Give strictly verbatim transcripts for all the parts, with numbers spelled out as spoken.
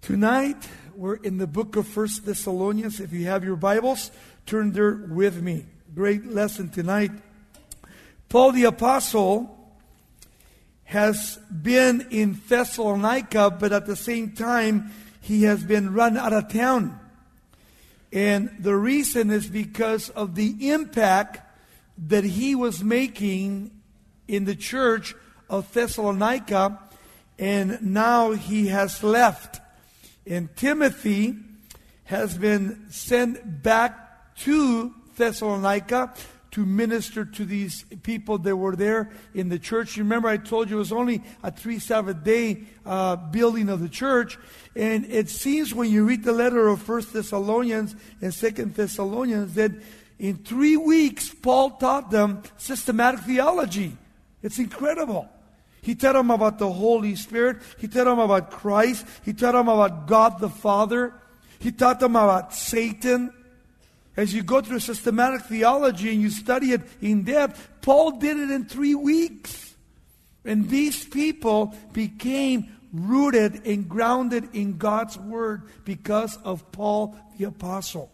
Tonight, we're in the book of First Thessalonians. If you have your Bibles, turn there with me. Great lesson tonight. Paul the Apostle has been in Thessalonica, but at the same time, he has been run out of town. And the reason is because of the impact that he was making in the church of Thessalonica, and now he has left. And Timothy has been sent back to Thessalonica to minister to these people that were there in the church. You remember I told you it was only a three Sabbath day uh, building of the church. And it seems when you read the letter of First Thessalonians and Second Thessalonians that in three weeks Paul taught them systematic theology. It's incredible. He taught them about the Holy Spirit. He taught them about Christ. He taught them about God the Father. He taught them about Satan. As you go through systematic theology and you study it in depth, Paul did it in three weeks. And these people became rooted and grounded in God's Word because of Paul the Apostle.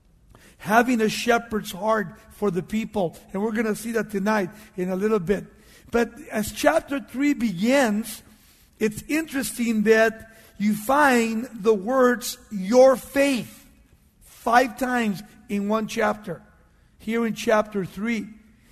Having a shepherd's heart for the people. And we're going to see that tonight in a little bit. But as chapter three begins, it's interesting that you find the words, your faith, five times in one chapter. Here in chapter three.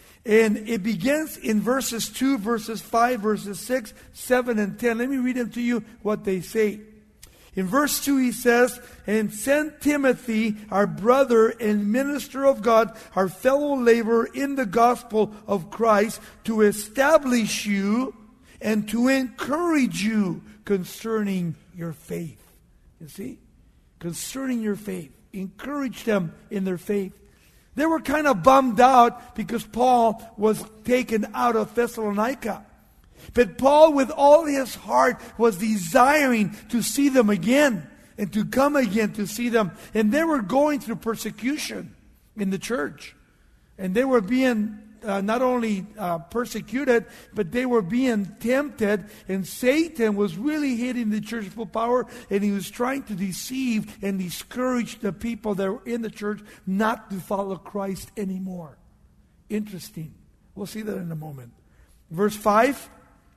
And it begins in verses two, verses five, verses six, seven, and ten. Let me read them to you what they say. In verse two he says, and send Timothy, our brother and minister of God, our fellow laborer in the gospel of Christ, to establish you and to encourage you concerning your faith. You see? Concerning your faith. Encourage them in their faith. They were kind of bummed out because Paul was taken out of Thessalonica. But Paul, with all his heart, was desiring to see them again and to come again to see them. And they were going through persecution in the church. And they were being uh, not only uh, persecuted, but they were being tempted. And Satan was really hitting the church full power. And he was trying to deceive and discourage the people that were in the church not to follow Christ anymore. Interesting. We'll see that in a moment. Verse five.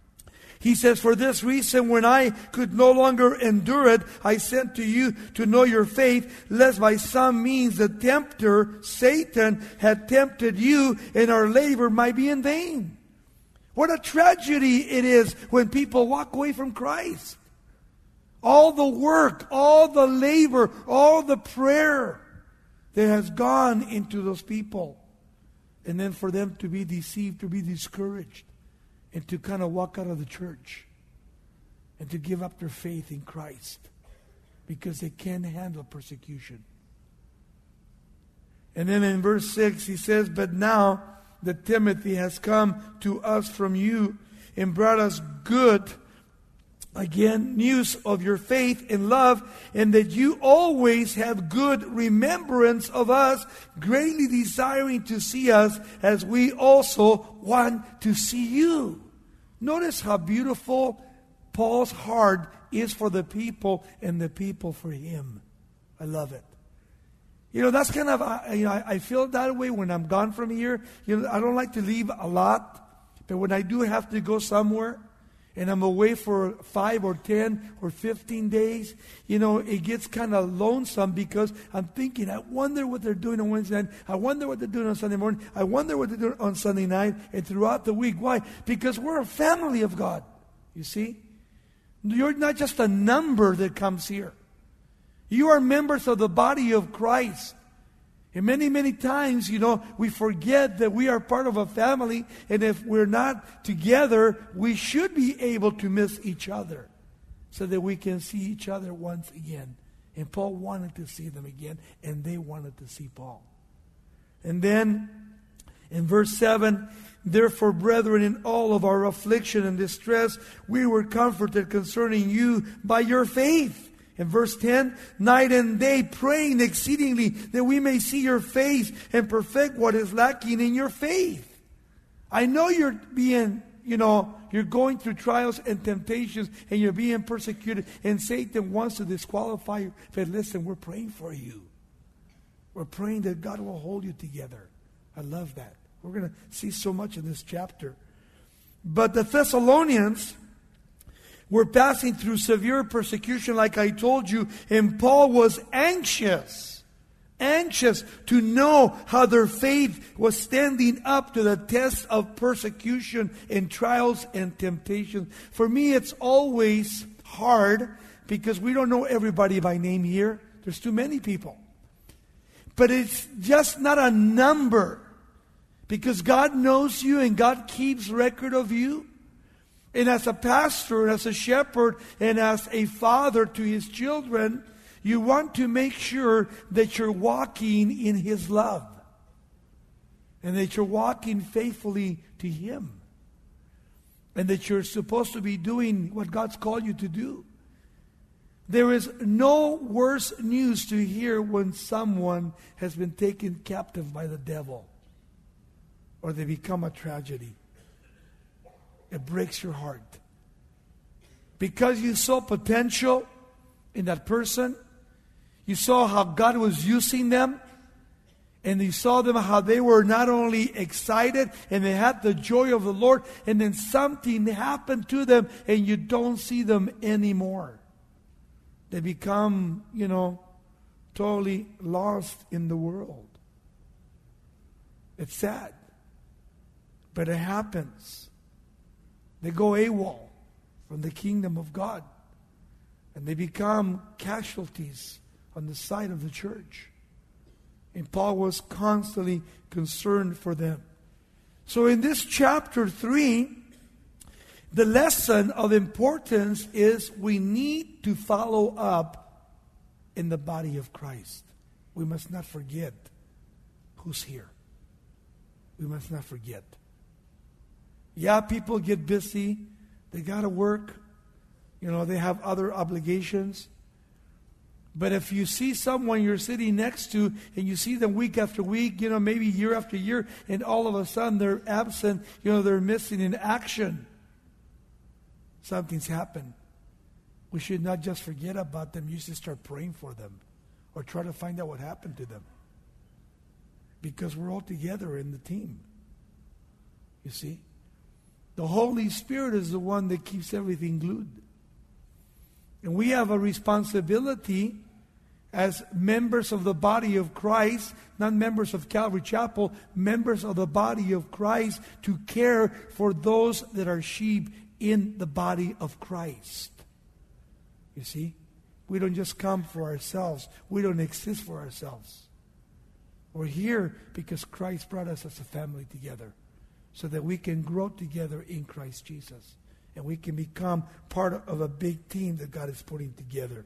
He says, for this reason, when I could no longer endure it, I sent to you to know your faith, lest by some means the tempter, Satan, had tempted you, and our labor might be in vain. What a tragedy it is when people walk away from Christ. All the work, all the labor, all the prayer that has gone into those people. And then for them to be deceived, to be discouraged. And to kind of walk out of the church. And to give up their faith in Christ. Because they can't handle persecution. And then in verse six he says, but now that Timothy has come to us from you and brought us good, again, news of your faith and love, and that you always have good remembrance of us, greatly desiring to see us as we also want to see you. Notice how beautiful Paul's heart is for the people and the people for him. I love it. You know, that's kind of, uh, you know, I, I feel that way when I'm gone from here. You know, I don't like to leave a lot, but when I do have to go somewhere, and I'm away for five or ten or fifteen days, you know, it gets kind of lonesome because I'm thinking, I wonder what they're doing on Wednesday night. I wonder what they're doing on Sunday morning. I wonder what they're doing on Sunday night and throughout the week. Why? Because we're a family of God, you see. You're not just a number that comes here. You are members of the body of Christ. And many, many times, you know, we forget that we are part of a family, and if we're not together, we should be able to miss each other so that we can see each other once again. And Paul wanted to see them again, and they wanted to see Paul. And then, in verse seven, therefore, brethren, in all of our affliction and distress, we were comforted concerning you by your faith. In verse ten, night and day praying exceedingly that we may see your face and perfect what is lacking in your faith. I know you're being you know, you're going through trials and temptations and you're being persecuted and Satan wants to disqualify you, but listen, we're praying for you. We're praying that God will hold you together. I love that. We're going to see so much in this chapter. But the Thessalonians were passing through severe persecution, like I told you, and Paul was anxious, anxious to know how their faith was standing up to the test of persecution and trials and temptations. For me, it's always hard because we don't know everybody by name here. There's too many people. But it's just not a number, because God knows you and God keeps record of you. And as a pastor, and as a shepherd, and as a father to his children, you want to make sure that you're walking in His love. And that you're walking faithfully to Him. And that you're supposed to be doing what God's called you to do. There is no worse news to hear when someone has been taken captive by the devil. Or they become a tragedy. It breaks your heart. Because you saw potential in that person. You saw how God was using them. And you saw them how they were not only excited and they had the joy of the Lord. And then something happened to them and you don't see them anymore. They become, you know, totally lost in the world. It's sad. But it happens. They go AWOL from the kingdom of God. And they become casualties on the side of the church. And Paul was constantly concerned for them. So in this chapter three, the lesson of importance is we need to follow up in the body of Christ. We must not forget who's here. We must not forget. Yeah, people get busy. They got to work. You know, they have other obligations. But if you see someone you're sitting next to and you see them week after week, you know, maybe year after year, and all of a sudden they're absent, you know, they're missing in action. Something's happened. We should not just forget about them. You should start praying for them or try to find out what happened to them. Because we're all together in the team. You see? The Holy Spirit is the one that keeps everything glued. And we have a responsibility as members of the body of Christ, not members of Calvary Chapel, members of the body of Christ, to care for those that are sheep in the body of Christ. You see? We don't just come for ourselves. We don't exist for ourselves. We're here because Christ brought us as a family together, so that we can grow together in Christ Jesus. And we can become part of a big team that God is putting together.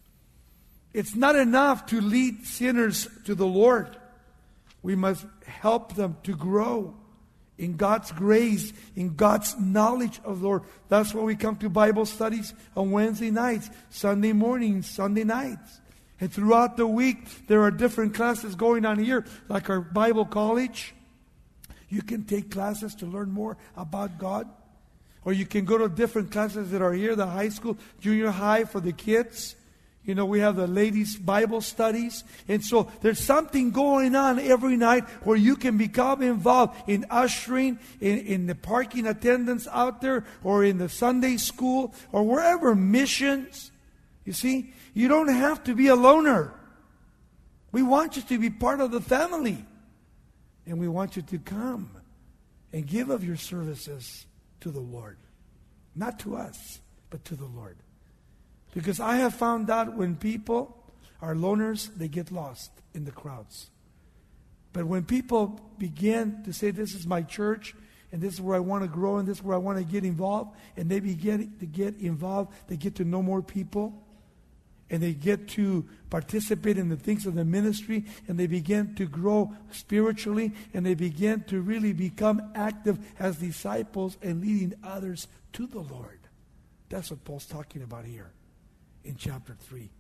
It's not enough to lead sinners to the Lord. We must help them to grow in God's grace, in God's knowledge of the Lord. That's why we come to Bible studies on Wednesday nights, Sunday mornings, Sunday nights. And throughout the week, there are different classes going on here, like our Bible college. You can take classes to learn more about God. Or you can go to different classes that are here, the high school, junior high for the kids. You know, we have the ladies' Bible studies. And so there's something going on every night where you can become involved in ushering, in, in the parking attendants out there, or in the Sunday school, or wherever, missions. You see, you don't have to be a loner. We want you to be part of the family. And we want you to come and give of your services to the Lord. Not to us, but to the Lord. Because I have found out when people are loners, they get lost in the crowds. But when people begin to say, this is my church, and this is where I want to grow, and this is where I want to get involved, and they begin to get involved, they get to know more people, and they get to participate in the things of the ministry, and they begin to grow spiritually, and they begin to really become active as disciples and leading others to the Lord. That's what Paul's talking about here in chapter three.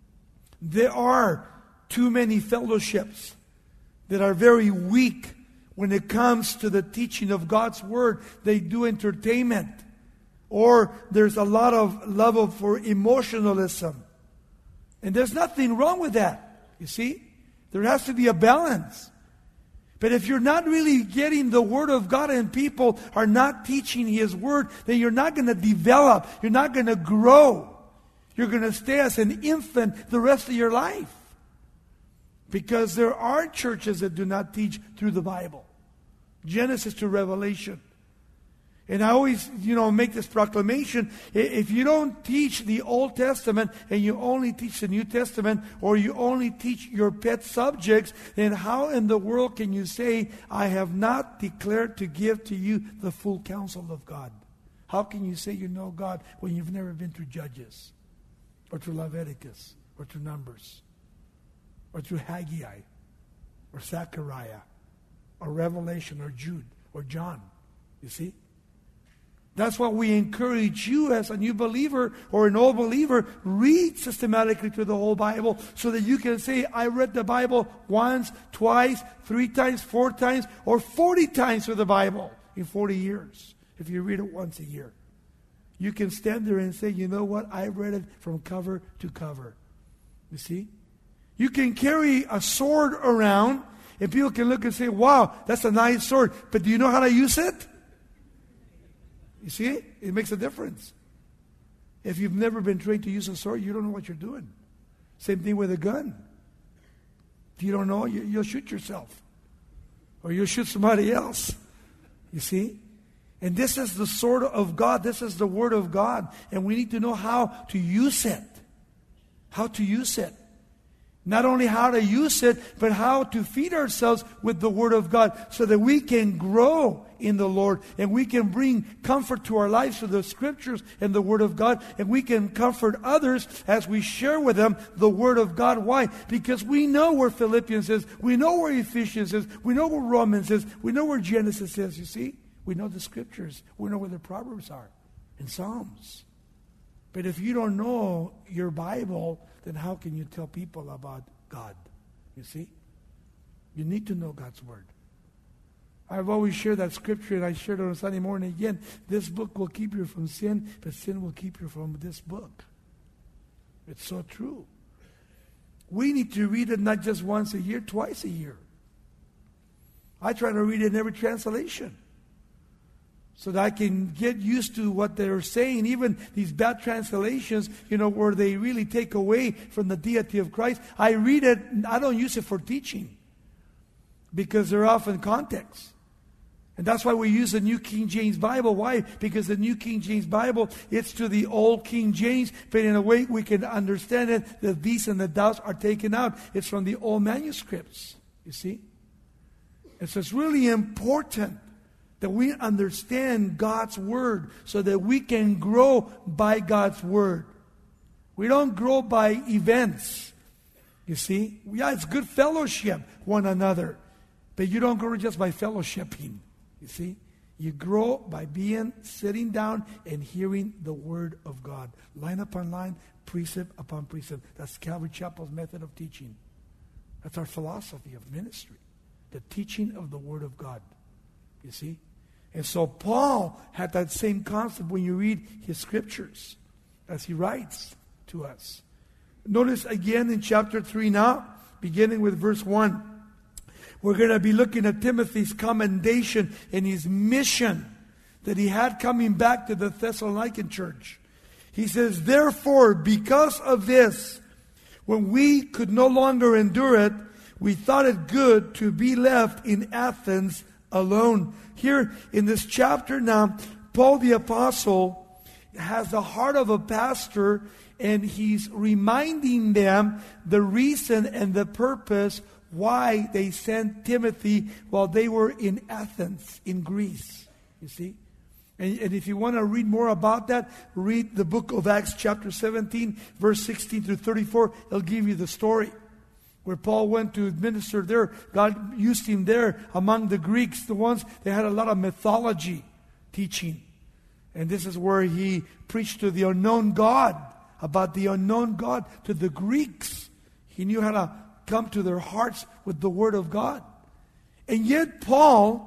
There are too many fellowships that are very weak when it comes to the teaching of God's Word, they do entertainment. Or there's a lot of level for emotionalism. And there's nothing wrong with that. You see? There has to be a balance. But if you're not really getting the Word of God and people are not teaching His Word, then you're not going to develop. You're not going to grow. You're going to stay as an infant the rest of your life. Because there are churches that do not teach through the Bible. Genesis to Revelation. And I always, you know, make this proclamation. If you don't teach the Old Testament and you only teach the New Testament, or you only teach your pet subjects, then how in the world can you say, I have not declared to give to you the full counsel of God? How can you say you know God when you've never been through Judges, or through Leviticus, or through Numbers, or through Haggai, or Zechariah, or Revelation, or Jude, or John? You see? That's why we encourage you as a new believer or an old believer, read systematically through the whole Bible so that you can say, I read the Bible once, twice, three times, four times, or forty times through the Bible in forty years. If you read it once a year. You can stand there and say, you know what? I read it from cover to cover. You see? You can carry a sword around and people can look and say, wow, that's a nice sword. But do you know how to use it? You see, it makes a difference. If you've never been trained to use a sword, you don't know what you're doing. Same thing with a gun. If you don't know, you, you'll shoot yourself. Or you'll shoot somebody else. You see? And this is the sword of God. This is the Word of God. And we need to know how to use it. How to use it. Not only how to use it, but how to feed ourselves with the Word of God so that we can grow in the Lord and we can bring comfort to our lives through the Scriptures and the Word of God, and we can comfort others as we share with them the Word of God. Why? Because we know where Philippians is, we know where Ephesians is, we know where Romans is, we know where Genesis is, you see? We know the Scriptures, we know where the Proverbs are, and Psalms. But if you don't know your Bible, then how can you tell people about God? You see? You need to know God's Word. I've always shared that scripture, and I shared it on Sunday morning again. This book will keep you from sin, but sin will keep you from this book. It's so true. We need to read it not just once a year, twice a year. I try to read it in every translation so that I can get used to what they're saying. Even these bad translations, you know, where they really take away from the deity of Christ. I read it, I don't use it for teaching because they're off in context. And that's why we use the New King James Bible. Why? Because the New King James Bible, it's to the Old King James, but in a way we can understand it, the these and the thous are taken out. It's from the old manuscripts, you see? And so it's really important that we understand God's Word so that we can grow by God's Word. We don't grow by events, you see? Yeah, it's good fellowship one another, but you don't grow just by fellowshipping. You see, you grow by being, sitting down and hearing the Word of God. Line upon line, precept upon precept. That's Calvary Chapel's method of teaching. That's our philosophy of ministry. The teaching of the Word of God. You see? And so Paul had that same concept when you read his scriptures as he writes to us. Notice again in chapter three now, beginning with verse one. We're going to be looking at Timothy's commendation and his mission that he had coming back to the Thessalonican church. He says, therefore, because of this, when we could no longer endure it, we thought it good to be left in Athens alone. Here in this chapter now, Paul the Apostle has the heart of a pastor, and he's reminding them the reason and the purpose why they sent Timothy while they were in Athens, in Greece. You see? And, and if you want to read more about that, read the book of Acts chapter seventeen, verse sixteen through thirty-four. It'll give you the story. Where Paul went to minister there. God used him there among the Greeks, the ones that had a lot of mythology teaching. And this is where he preached to the unknown God, about the unknown God to the Greeks. He knew how to come to their hearts with the Word of God. And yet Paul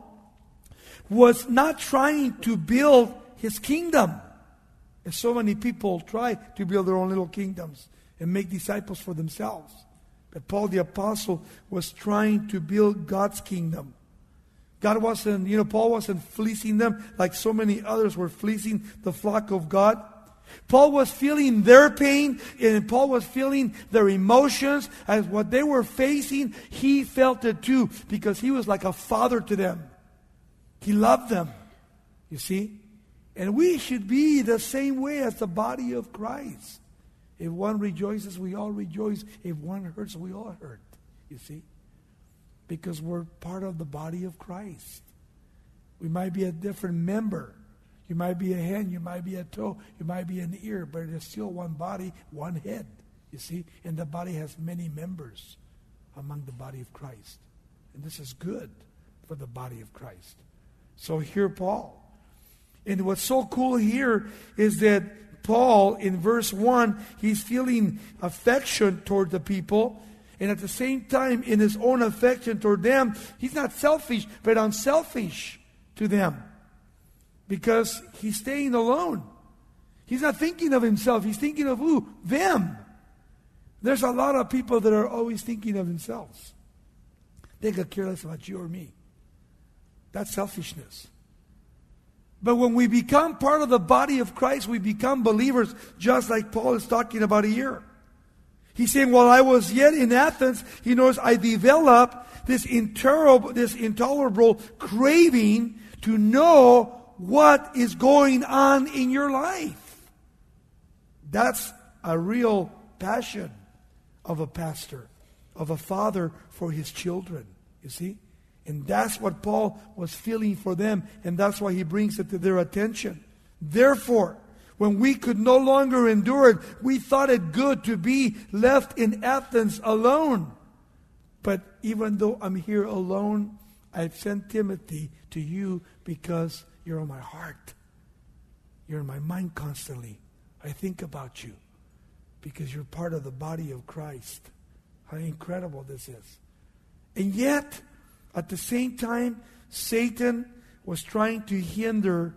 was not trying to build his kingdom. And so many people try to build their own little kingdoms and make disciples for themselves. But Paul the Apostle was trying to build God's kingdom. God wasn't, you know, Paul wasn't fleecing them like so many others were fleecing the flock of God. Paul was feeling their pain, and Paul was feeling their emotions as what they were facing. He felt it too, because he was like a father to them. He loved them, you see. And we should be the same way as the body of Christ. If one rejoices, we all rejoice. If one hurts, we all hurt, you see. Because we're part of the body of Christ. We might be a different member. You might be a hand, you might be a toe, you might be an ear, but it is still one body, one head, you see. And the body has many members among the body of Christ. And this is good for the body of Christ. So here Paul. And what's so cool here is that Paul, in verse one, he's feeling affection toward the people. And at the same time, in his own affection toward them, he's not selfish, but unselfish to them. Because he's staying alone. He's not thinking of himself. He's thinking of who? Them. There's a lot of people that are always thinking of themselves. They could care less about you or me. That's selfishness. But when we become part of the body of Christ, we become believers, just like Paul is talking about here. He's saying, while I was yet in Athens, he knows I developed this intolerable, this intolerable craving to know what is going on in your life. That's a real passion of a pastor, of a father for his children, you see. And that's what Paul was feeling for them, and that's why he brings it to their attention. Therefore, when we could no longer endure it, we thought it good to be left in Athens alone. But even though I'm here alone, I've sent Timothy to you because you're on my heart. You're in my mind constantly. I think about you because you're part of the body of Christ. How incredible this is. And yet, at the same time, Satan was trying to hinder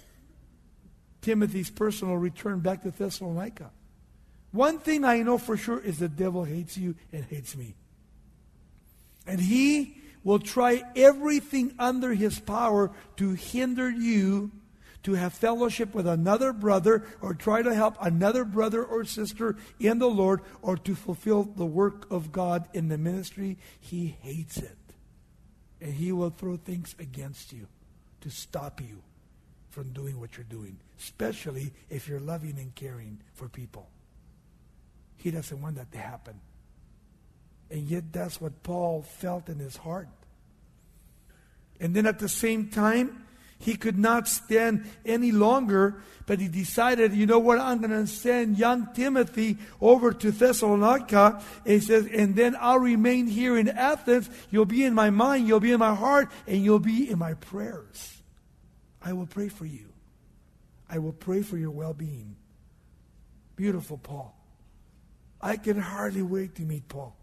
Timothy's personal return back to Thessalonica. One thing I know for sure is the devil hates you and hates me. And he will try everything under his power to hinder you to have fellowship with another brother, or try to help another brother or sister in the Lord, or to fulfill the work of God in the ministry. He hates it. And he will throw things against you to stop you from doing what you're doing, especially if you're loving and caring for people. He doesn't want that to happen. And yet that's what Paul felt in his heart. And then at the same time, he could not stand any longer, but he decided, you know what, I'm going to send young Timothy over to Thessalonica. And he says, and then I'll remain here in Athens. You'll be in my mind, you'll be in my heart, and you'll be in my prayers. I will pray for you. I will pray for your well-being. Beautiful Paul. I can hardly wait to meet Paul.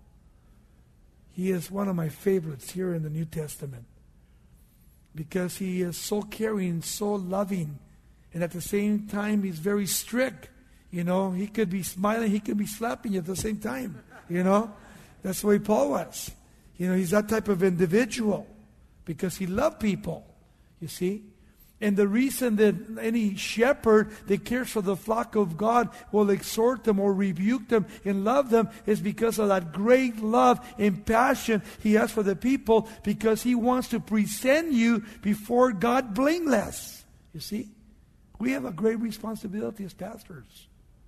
He is one of my favorites here in the New Testament, because he is so caring, so loving, and at the same time he's very strict. You know, he could be smiling, he could be slapping you at the same time. You know, that's the way Paul was. You know, he's that type of individual because he loved people, you see. And the reason that any shepherd that cares for the flock of God will exhort them or rebuke them and love them is because of that great love and passion he has for the people, because he wants to present you before God blameless. You see? We have a great responsibility as pastors.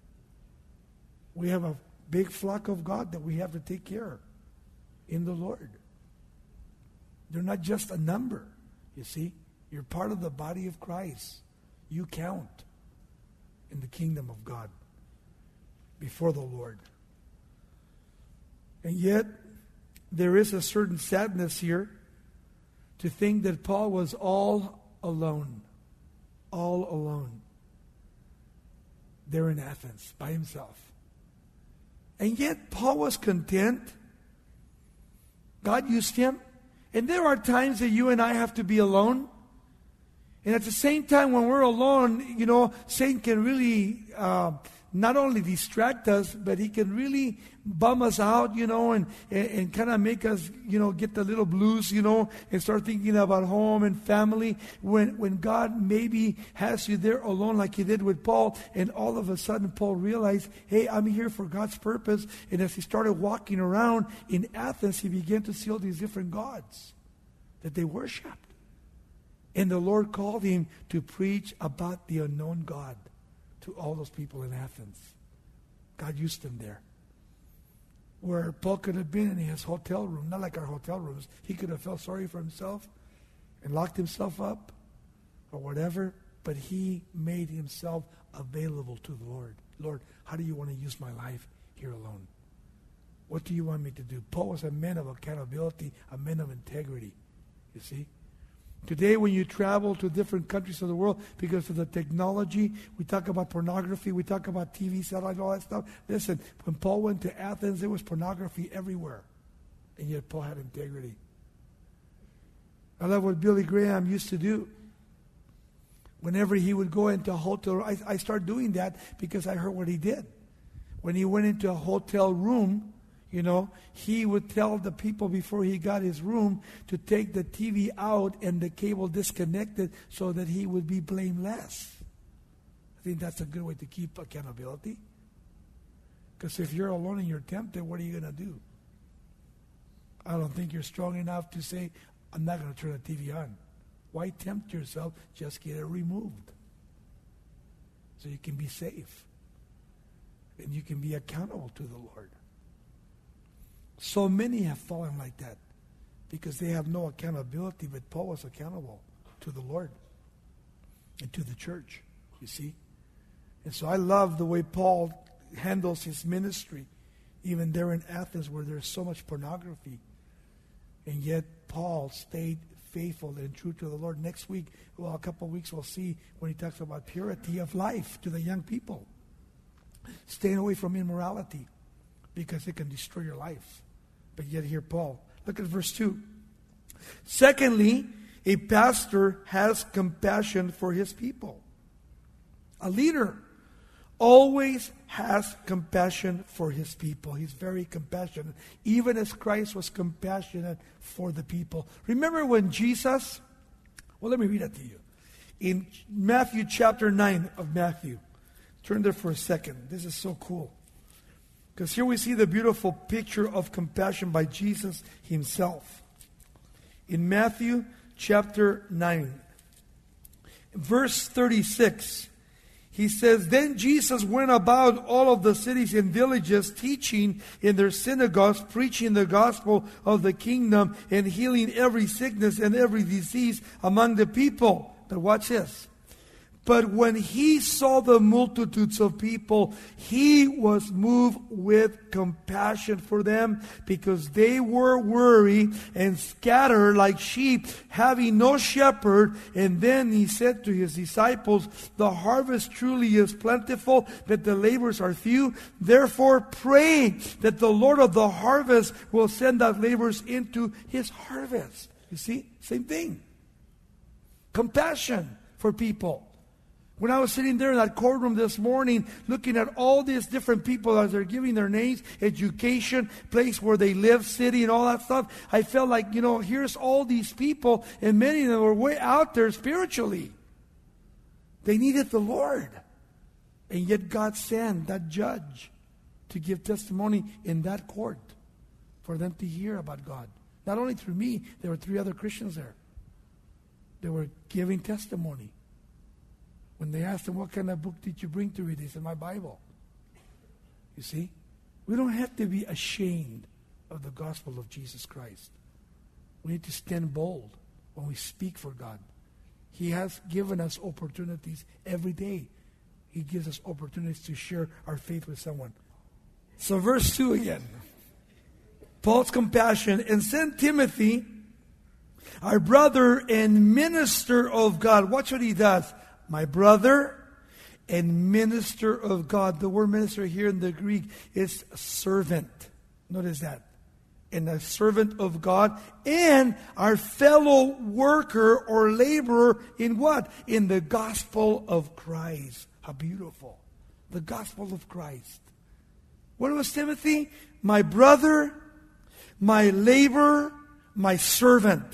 We have a big flock of God that we have to take care of in the Lord. They're not just a number, you see. You're part of the body of Christ. You count in the kingdom of God before the Lord. And yet, there is a certain sadness here to think that Paul was all alone. All alone. There in Athens, by himself. And yet, Paul was content. God used him. And there are times that you and I have to be alone. And at the same time, when we're alone, you know, Satan can really uh, not only distract us, but he can really bum us out, you know, and, and, and kind of make us, you know, get the little blues, you know, and start thinking about home and family. When, when God maybe has you there alone like he did with Paul, and all of a sudden Paul realized, hey, I'm here for God's purpose. And as he started walking around in Athens, he began to see all these different gods that they worshiped. And the Lord called him to preach about the unknown God to all those people in Athens. God used him there. Where Paul could have been in his hotel room, not like our hotel rooms. He could have felt sorry for himself and locked himself up or whatever. But he made himself available to the Lord. Lord, how do you want to use my life here alone? What do you want me to do? Paul was a man of accountability, a man of integrity. You see? Today, when you travel to different countries of the world, because of the technology, we talk about pornography, we talk about T V, satellite, all that stuff. Listen, when Paul went to Athens, there was pornography everywhere. And yet Paul had integrity. I love what Billy Graham used to do. Whenever he would go into a hotel, I, I started doing that because I heard what he did. When he went into a hotel room, you know, he would tell the people before he got his room to take the T V out and the cable disconnected so that he would be blameless. I think that's a good way to keep accountability. Because if you're alone and you're tempted, what are you going to do? I don't think you're strong enough to say, I'm not going to turn the T V on. Why tempt yourself? Just get it removed. So you can be safe. And you can be accountable to the Lord. So many have fallen like that because they have no accountability, but Paul was accountable to the Lord and to the church, you see. And so I love the way Paul handles his ministry, even there in Athens where there's so much pornography. And yet Paul stayed faithful and true to the Lord. Next week, well, a couple of weeks, we'll see when he talks about purity of life to the young people. Staying away from immorality because it can destroy your life. But yet here Paul, look at verse two. Secondly, a pastor has compassion for his people. A leader always has compassion for his people. He's very compassionate, even as Christ was compassionate for the people. Remember when Jesus, well, let me read that to you. In Matthew chapter nine of Matthew, turn there for a second. This is so cool. Because here we see the beautiful picture of compassion by Jesus himself. In Matthew chapter nine, verse thirty-six, he says, Then Jesus went about all of the cities and villages, teaching in their synagogues, preaching the gospel of the kingdom, and healing every sickness and every disease among the people. But watch this. But when he saw the multitudes of people, he was moved with compassion for them because they were weary and scattered like sheep, having no shepherd. And then he said to his disciples, The harvest truly is plentiful, but the laborers are few. Therefore pray that the Lord of the harvest will send out laborers into his harvest. You see, same thing. Compassion for people. When I was sitting there in that courtroom this morning, looking at all these different people as they're giving their names, education, place where they live, city, and all that stuff, I felt like, you know, here's all these people, and many of them were way out there spiritually. They needed the Lord. And yet God sent that judge to give testimony in that court for them to hear about God. Not only through me, there were three other Christians there. They were giving testimony. When they asked him, what kind of book did you bring to read? He said, my Bible. You see? We don't have to be ashamed of the gospel of Jesus Christ. We need to stand bold when we speak for God. He has given us opportunities every day. He gives us opportunities to share our faith with someone. So verse two again. Paul's compassion. And send Timothy, our brother and minister of God. Watch what he does. My brother and minister of God. The word minister here in the Greek is servant. Notice that. and a servant of God, and our fellow worker or laborer in what? In the gospel of Christ. How beautiful. The gospel of Christ. What was Timothy? My brother, my laborer, my servant.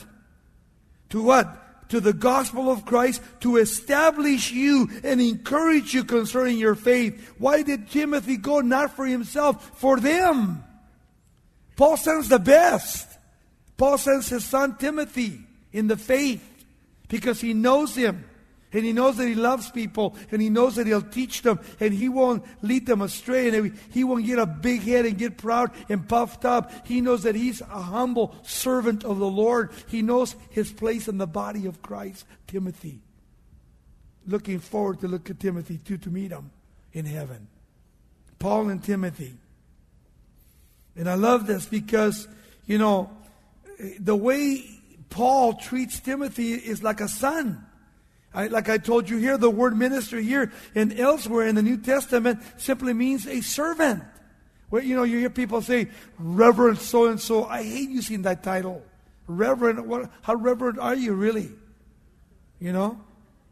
To what? To the gospel of Christ, to establish you and encourage you concerning your faith. Why did Timothy go? Not for himself, for them. Paul sends the best. Paul sends his son Timothy in the faith because he knows him. And he knows that he loves people. And he knows that he'll teach them. And he won't lead them astray. And he won't get a big head and get proud and puffed up. He knows that he's a humble servant of the Lord. He knows his place in the body of Christ. Timothy. Looking forward to look at Timothy too, to meet him in heaven. Paul and Timothy. And I love this because, you know, the way Paul treats Timothy is like a son. I, like I told you here, the word minister here and elsewhere in the New Testament simply means a servant. Well, you know, you hear people say, Reverend so-and-so. I hate using that title. Reverend, what, how reverend are you really? You know?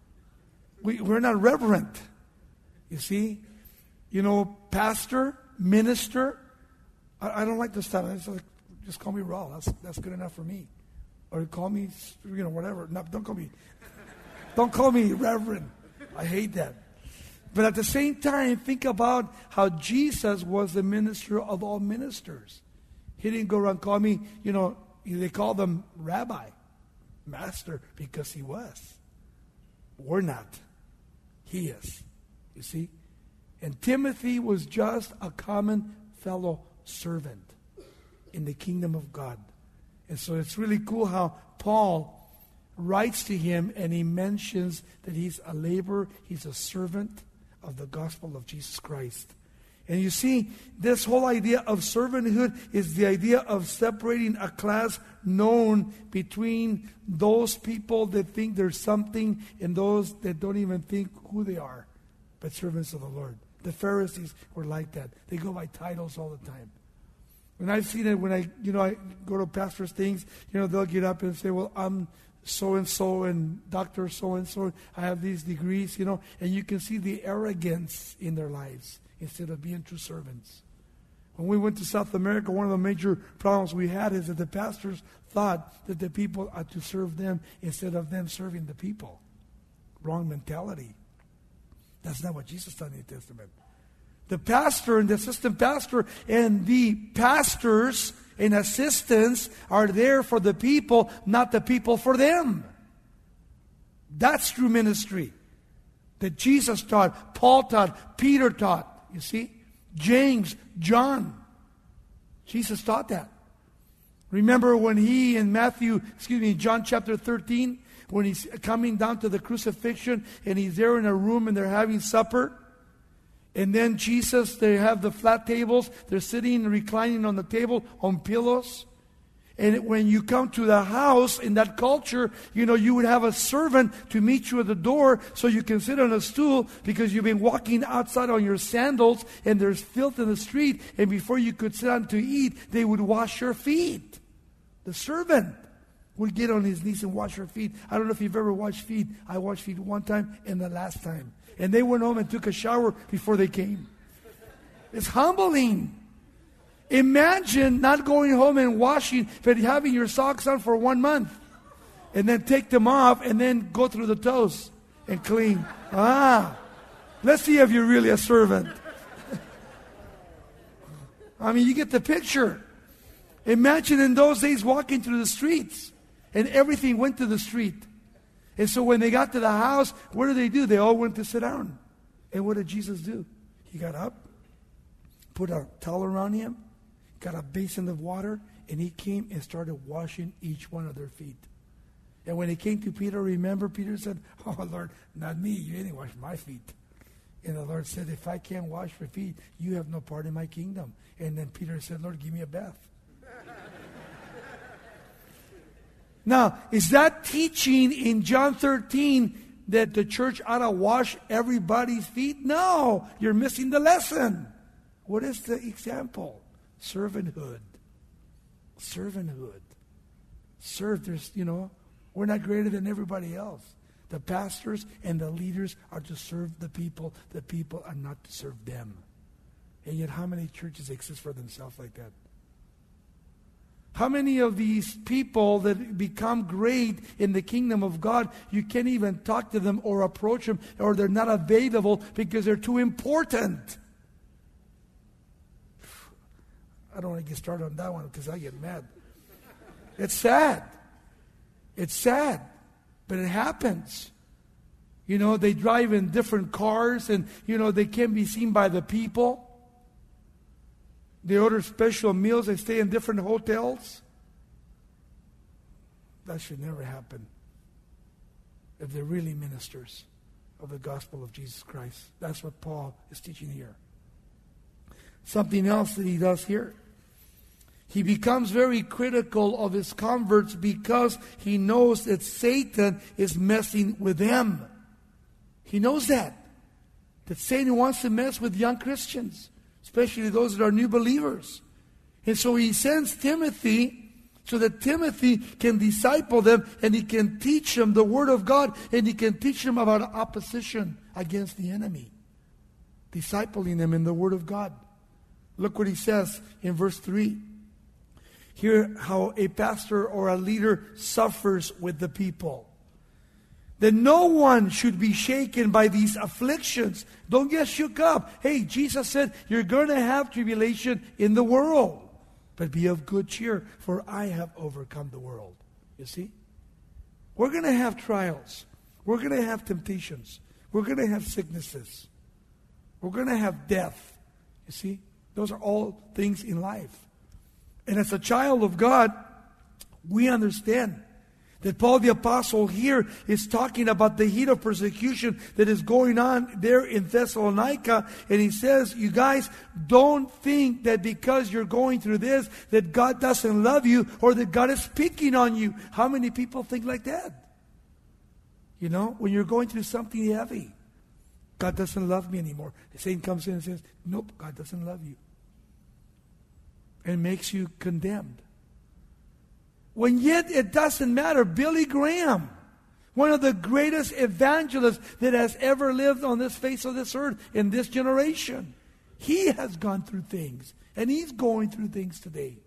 We, we're not reverent. You see? You know, pastor, minister. I, I don't like this title. It's like, just call me Raul. That's, that's good enough for me. Or call me, you know, whatever. No, don't call me... Don't call me Reverend. I hate that. But at the same time, think about how Jesus was the minister of all ministers. He didn't go around call me, you know, they called him Rabbi, Master, because he was. We're not. He is. You see? And Timothy was just a common fellow servant in the kingdom of God. And so it's really cool how Paul writes to him and he mentions that he's a laborer, he's a servant of the gospel of Jesus Christ. And you see, this whole idea of servanthood is the idea of separating a class known between those people that think there's something and those that don't even think who they are, but servants of the Lord. The Pharisees were like that. They go by titles all the time. And I've seen it when I, you know, I go to pastors' things, you know, they'll get up and say, well, I'm so-and-so and Doctor so-and-so, I have these degrees, you know, and you can see the arrogance in their lives instead of being true servants. When we went to South America, one of the major problems we had is that the pastors thought that the people are to serve them instead of them serving the people. Wrong mentality. That's not what Jesus taught in the New Testament. The pastor and the assistant pastor and the pastors and assistants are there for the people, not the people for them. That's true ministry that Jesus taught, Paul taught, Peter taught. You see? James, John. Jesus taught that. Remember when he in Matthew, excuse me, John chapter thirteen, when he's coming down to the crucifixion and he's there in a room and they're having supper. And then Jesus, they have the flat tables. They're sitting and reclining on the table on pillows. And when you come to the house in that culture, you know, you would have a servant to meet you at the door so you can sit on a stool because you've been walking outside on your sandals and there's filth in the street. And before you could sit down to eat, they would wash your feet. The servant would get on his knees and wash your feet. I don't know if you've ever washed feet. I washed feet one time and the last time. And they went home and took a shower before they came. It's humbling. Imagine not going home and washing, but having your socks on for one month. And then take them off and then go through the toes and clean. Ah, let's see if you're really a servant. I mean, you get the picture. Imagine in those days walking through the streets and everything went to the street. And so when they got to the house, what did they do? They all went to sit down. And what did Jesus do? He got up, put a towel around him, got a basin of water, and he came and started washing each one of their feet. And when he came to Peter, remember, Peter said, oh, Lord, not me. You didn't wash my feet. And the Lord said, if I can't wash your feet, you have no part in my kingdom. And then Peter said, Lord, give me a bath. Now, is that teaching in John thirteen that the church ought to wash everybody's feet? No, you're missing the lesson. What is the example? Servanthood. Servanthood. Serve. There's, you know, we're not greater than everybody else. The pastors and the leaders are to serve the people. The people are not to serve them. And yet how many churches exist for themselves like that? How many of these people that become great in the kingdom of God, you can't even talk to them or approach them, or they're not available because they're too important? I don't want to get started on that one because I get mad. It's sad. It's sad. But it happens. You know, they drive in different cars and, you know, they can't be seen by the people. They order special meals. They stay in different hotels. That should never happen if they're really ministers of the gospel of Jesus Christ. That's what Paul is teaching here. Something else that he does here. He becomes very critical of his converts because he knows that Satan is messing with them. He knows that. That Satan wants to mess with young Christians, especially those that are new believers. And so he sends Timothy so that Timothy can disciple them and he can teach them the Word of God and he can teach them about opposition against the enemy. Discipling them in the Word of God. Look what he says in verse three. Hear how a pastor or a leader suffers with the people. That no one should be shaken by these afflictions. Don't get shook up. Hey, Jesus said, you're going to have tribulation in the world. But be of good cheer, for I have overcome the world. You see? We're going to have trials. We're going to have temptations. We're going to have sicknesses. We're going to have death. You see? Those are all things in life. And as a child of God, we understand that Paul the Apostle here is talking about the heat of persecution that is going on there in Thessalonica. And he says, you guys, don't think that because you're going through this, that God doesn't love you or that God is picking on you. How many people think like that? You know, when you're going through something heavy, God doesn't love me anymore. Satan comes in and says, nope, God doesn't love you. And makes you condemned. When yet it doesn't matter. Billy Graham, one of the greatest evangelists that has ever lived on this face of this earth in this generation, he has gone through things. And he's going through things today.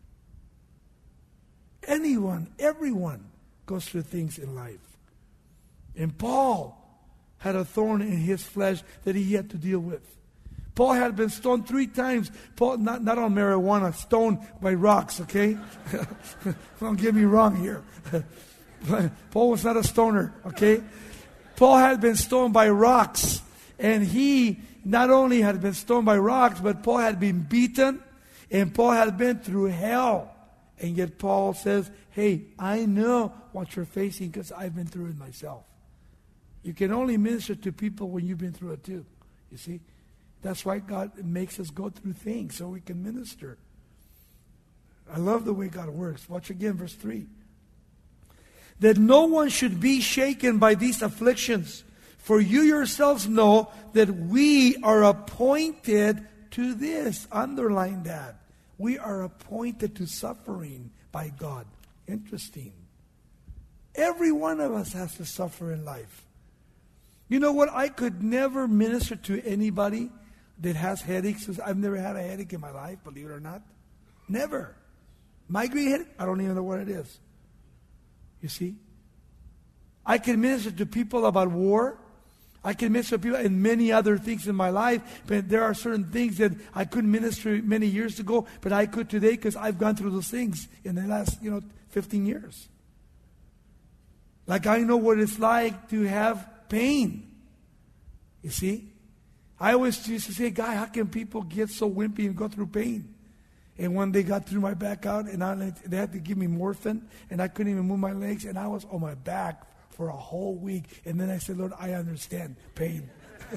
Anyone, everyone goes through things in life. And Paul had a thorn in his flesh that he had to deal with. Paul had been stoned three times. Paul, not, not on marijuana, stoned by rocks, okay? Don't get me wrong here. Paul was not a stoner, okay? Paul had been stoned by rocks. And he not only had been stoned by rocks, but Paul had been beaten. And Paul had been through hell. And yet Paul says, hey, I know what you're facing because I've been through it myself. You can only minister to people when you've been through it too, you see? That's why God makes us go through things so we can minister. I love the way God works. Watch again, verse three. That no one should be shaken by these afflictions, for you yourselves know that we are appointed to this. Underline that. We are appointed to suffering by God. Interesting. Every one of us has to suffer in life. You know what? I could never minister to anybody that has headaches. I've never had a headache in my life, believe it or not. Never. Migraine headache, I don't even know what it is. You see? I can minister to people about war. I can minister to people and many other things in my life. But there are certain things that I couldn't minister many years ago, but I could today because I've gone through those things in the last, you know, fifteen years. Like I know what it's like to have pain. You see? I always used to say, guy, how can people get so wimpy and go through pain? And when they got through my back out, and I, they had to give me morphine, and I couldn't even move my legs, and I was on my back for a whole week. And then I said, Lord, I understand pain.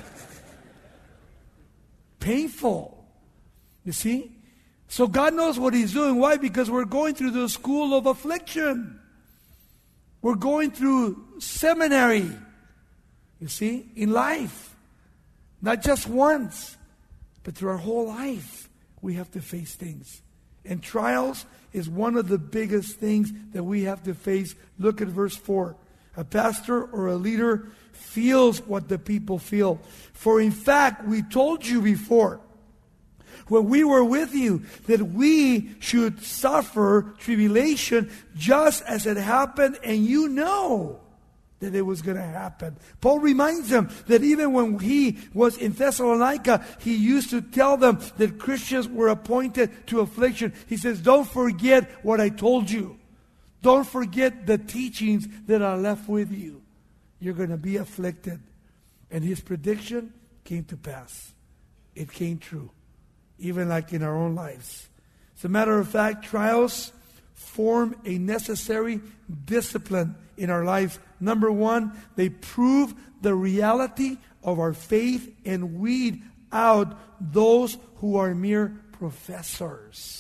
Painful. You see? So God knows what He's doing. Why? Because we're going through the school of affliction. We're going through seminary. You see? In life. Not just once, but through our whole life, we have to face things. And trials is one of the biggest things that we have to face. Look at verse four. A pastor or a leader feels what the people feel. For in fact, we told you before, when we were with you, that we should suffer tribulation just as it happened, and you know that it was going to happen. Paul reminds them that even when he was in Thessalonica, he used to tell them that Christians were appointed to affliction. He says, don't forget what I told you. Don't forget the teachings that are left with you. You're going to be afflicted. And his prediction came to pass. It came true, even like in our own lives. As a matter of fact, trials form a necessary discipline in our lives. Number one, they prove the reality of our faith and weed out those who are mere professors.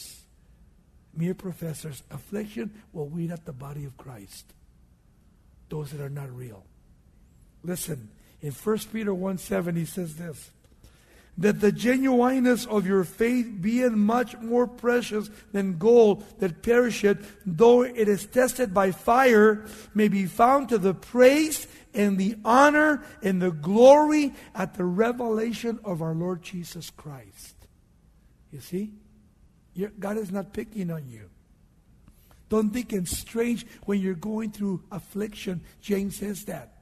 Mere professors. Affliction will weed out the body of Christ. Those that are not real. Listen, in First Peter one seven, he says this, that the genuineness of your faith, being much more precious than gold that perisheth, though it is tested by fire, may be found to the praise and the honor and the glory at the revelation of our Lord Jesus Christ. You see? You're, God is not picking on you. Don't think it's strange when you're going through affliction. James says that.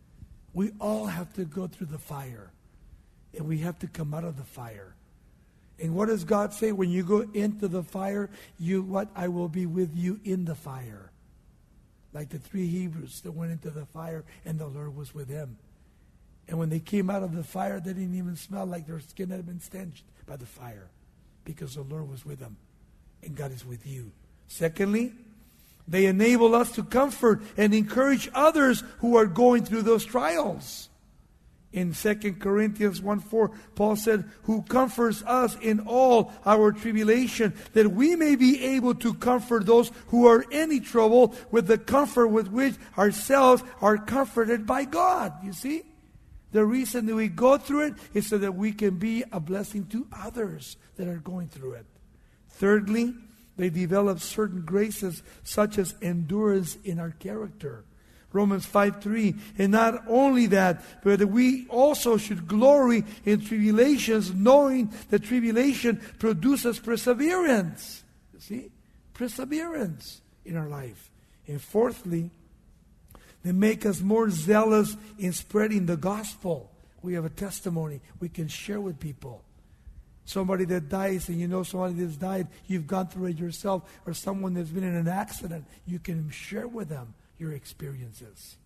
We all have to go through the fire. And we have to come out of the fire. And what does God say? When you go into the fire, you what? I will be with you in the fire. Like the three Hebrews that went into the fire and the Lord was with them. And when they came out of the fire, they didn't even smell like their skin had been stenched by the fire. Because the Lord was with them. And God is with you. Secondly, they enable us to comfort and encourage others who are going through those trials. In Second Corinthians one four, Paul said, who comforts us in all our tribulation, that we may be able to comfort those who are in any trouble with the comfort with which ourselves are comforted by God. You see? The reason that we go through it is so that we can be a blessing to others that are going through it. Thirdly, they develop certain graces such as endurance in our character. Romans five three. And not only that, but that we also should glory in tribulations, knowing that tribulation produces perseverance. You see? Perseverance in our life. And fourthly, they make us more zealous in spreading the gospel. We have a testimony we can share with people. Somebody that dies, and you know somebody that's died, you've gone through it yourself, or someone that's been in an accident, you can share with them your experiences.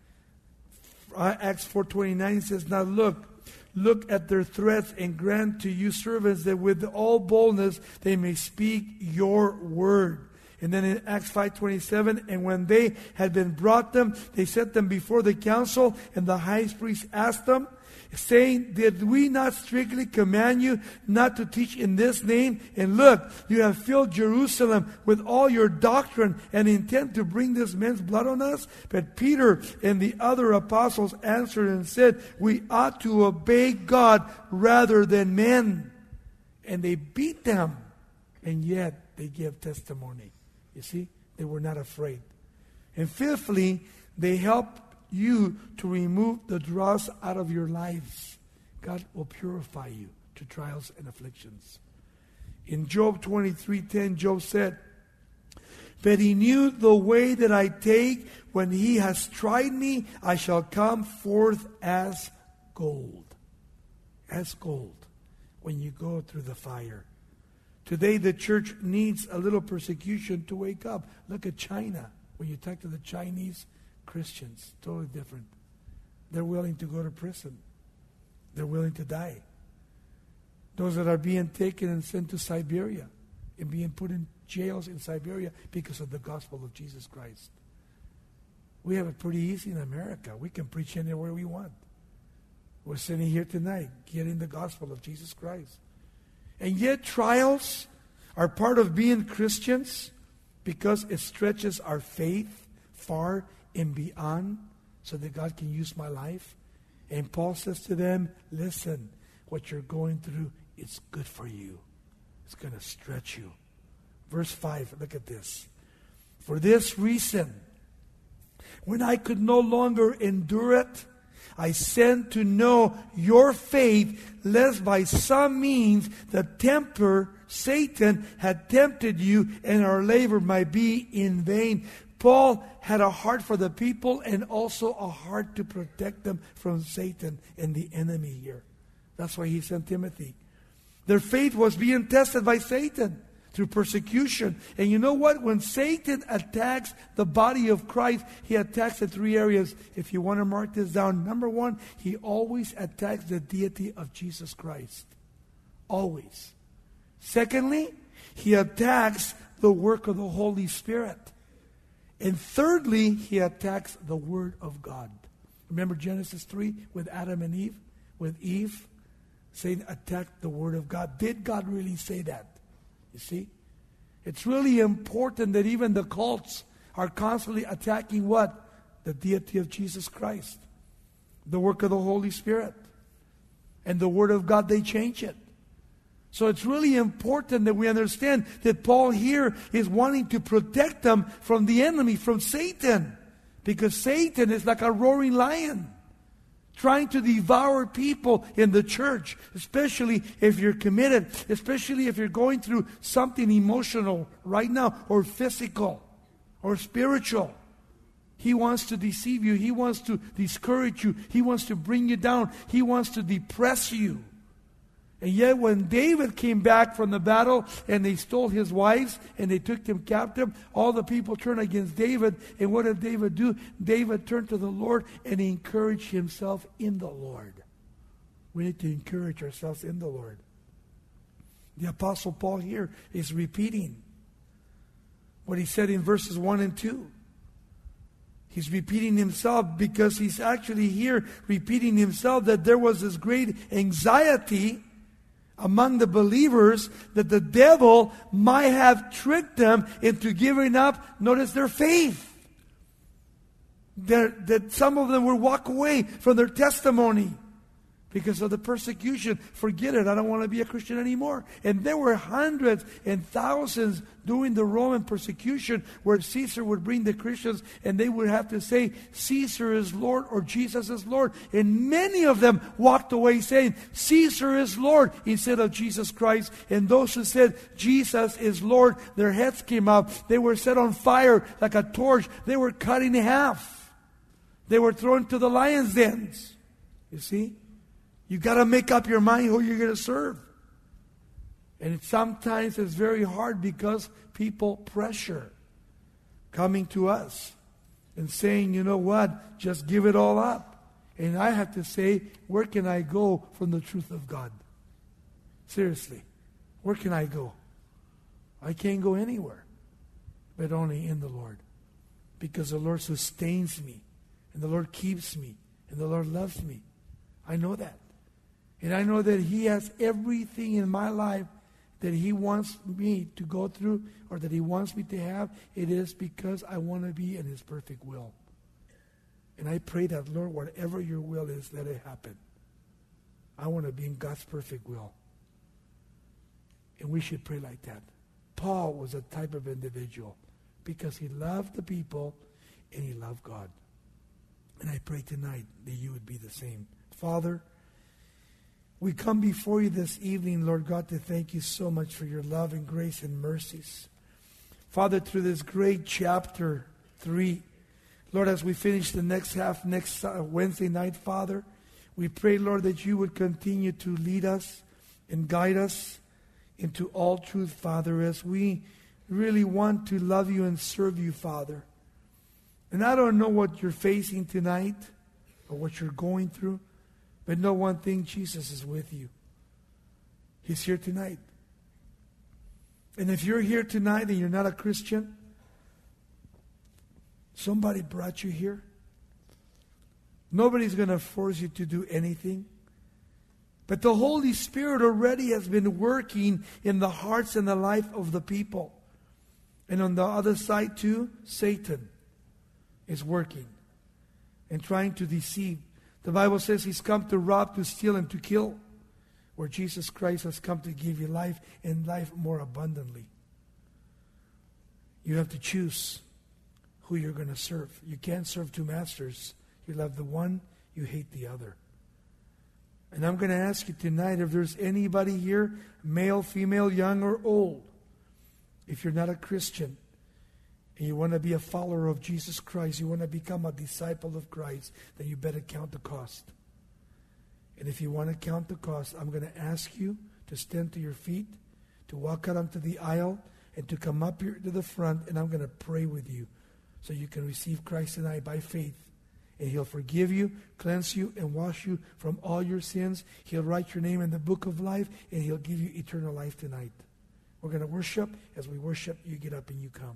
Acts four twenty-nine says, now look, look at their threats and grant to you servants that with all boldness they may speak your word. And then in Acts five twenty-seven, and when they had been brought them, they set them before the council, and the high priest asked them, saying, did we not strictly command you not to teach in this name? And look, you have filled Jerusalem with all your doctrine and intend to bring this man's blood on us? But Peter and the other apostles answered and said, we ought to obey God rather than men. And they beat them, and yet they gave testimony. You see, they were not afraid. And fifthly, they helped you to remove the dross out of your lives. God will purify you to trials and afflictions. In Job twenty-three ten, Job said, but he knew the way that I take. When he has tried me, I shall come forth as gold. As gold when you go through the fire. Today the church needs a little persecution to wake up. Look at China. When you talk to the Chinese Christians, totally different. They're willing to go to prison. They're willing to die. Those that are being taken and sent to Siberia and being put in jails in Siberia because of the gospel of Jesus Christ. We have it pretty easy in America. We can preach anywhere we want. We're sitting here tonight getting the gospel of Jesus Christ. And yet trials are part of being Christians because it stretches our faith far and beyond so that God can use my life. And Paul says to them, listen, what you're going through, it's good for you. It's going to stretch you. Verse five, look at this. For this reason, when I could no longer endure it, I sent to know your faith, lest by some means the tempter, Satan, had tempted you, and our labor might be in vain. Paul had a heart for the people and also a heart to protect them from Satan and the enemy here. That's why he sent Timothy. Their faith was being tested by Satan through persecution. And you know what? When Satan attacks the body of Christ, he attacks the three areas. If you want to mark this down, number one, he always attacks the deity of Jesus Christ. Always. Secondly, he attacks the work of the Holy Spirit. And thirdly, he attacks the Word of God. Remember Genesis three with Adam and Eve? With Eve, Satan attacked the Word of God. Did God really say that? You see? It's really important that even the cults are constantly attacking what? The deity of Jesus Christ. The work of the Holy Spirit. And the Word of God, they change it. So it's really important that we understand that Paul here is wanting to protect them from the enemy, from Satan. Because Satan is like a roaring lion, trying to devour people in the church, especially if you're committed, especially if you're going through something emotional right now, or physical, or spiritual. He wants to deceive you. He wants to discourage you. He wants to bring you down. He wants to depress you. And yet when David came back from the battle and they stole his wives and they took them captive, all the people turned against David. And what did David do? David turned to the Lord and he encouraged himself in the Lord. We need to encourage ourselves in the Lord. The Apostle Paul here is repeating what he said in verses one and two. He's repeating himself because he's actually here repeating himself that there was this great anxiety among the believers that the devil might have tricked them into giving up, notice, their faith. That, that some of them would walk away from their testimony because of the persecution. Forget it, I don't want to be a Christian anymore. And there were hundreds and thousands during the Roman persecution where Caesar would bring the Christians and they would have to say, Caesar is Lord or Jesus is Lord. And many of them walked away saying, Caesar is Lord instead of Jesus Christ. And those who said, Jesus is Lord, their heads came up. They were set on fire like a torch. They were cut in half. They were thrown to the lion's dens. You see? You got to make up your mind who you're going to serve. And it, sometimes it's very hard because people pressure coming to us and saying, you know what, just give it all up. And I have to say, where can I go from the truth of God? Seriously, where can I go? I can't go anywhere, but only in the Lord. Because the Lord sustains me, and the Lord keeps me, and the Lord loves me. I know that. And I know that He has everything in my life that He wants me to go through or that He wants me to have. It is because I want to be in His perfect will. And I pray that, Lord, whatever your will is, let it happen. I want to be in God's perfect will. And we should pray like that. Paul was a type of individual because he loved the people and he loved God. And I pray tonight that you would be the same. Father, we come before you this evening, Lord God, to thank you so much for your love and grace and mercies. Father, through this great chapter three, Lord, as we finish the next half next Wednesday night, Father, we pray, Lord, that you would continue to lead us and guide us into all truth, Father, as we really want to love you and serve you, Father. And I don't know what you're facing tonight or what you're going through, but know one thing, Jesus is with you. He's here tonight. And if you're here tonight and you're not a Christian, somebody brought you here. Nobody's going to force you to do anything. But the Holy Spirit already has been working in the hearts and the life of the people. And on the other side too, Satan is working and trying to deceive. The Bible says he's come to rob, to steal, and to kill. Where Jesus Christ has come to give you life and life more abundantly. You have to choose who you're going to serve. You can't serve two masters. You love the one, you hate the other. And I'm going to ask you tonight if there's anybody here, male, female, young, or old, if you're not a Christian and you want to be a follower of Jesus Christ, you want to become a disciple of Christ, then you better count the cost. And if you want to count the cost, I'm going to ask you to stand to your feet, to walk out onto the aisle, and to come up here to the front, and I'm going to pray with you so you can receive Christ tonight by faith. And He'll forgive you, cleanse you, and wash you from all your sins. He'll write your name in the book of life, and He'll give you eternal life tonight. We're going to worship. As we worship, you get up and you come.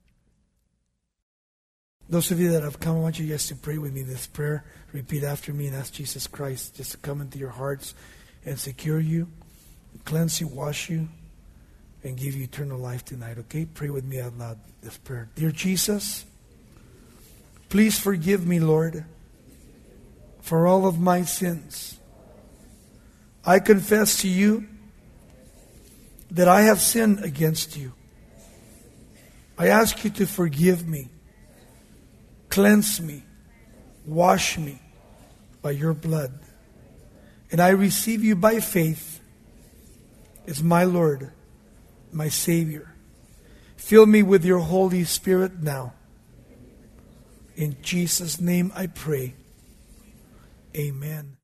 Those of you that have come, I want you guys to pray with me this prayer. Repeat after me and ask Jesus Christ just to come into your hearts and secure you, cleanse you, wash you, and give you eternal life tonight, okay? Pray with me out loud this prayer. Dear Jesus, please forgive me, Lord, for all of my sins. I confess to you that I have sinned against you. I ask you to forgive me, cleanse me, wash me by your blood. And I receive you by faith as my Lord, my Savior. Fill me with your Holy Spirit now. In Jesus' name I pray. Amen.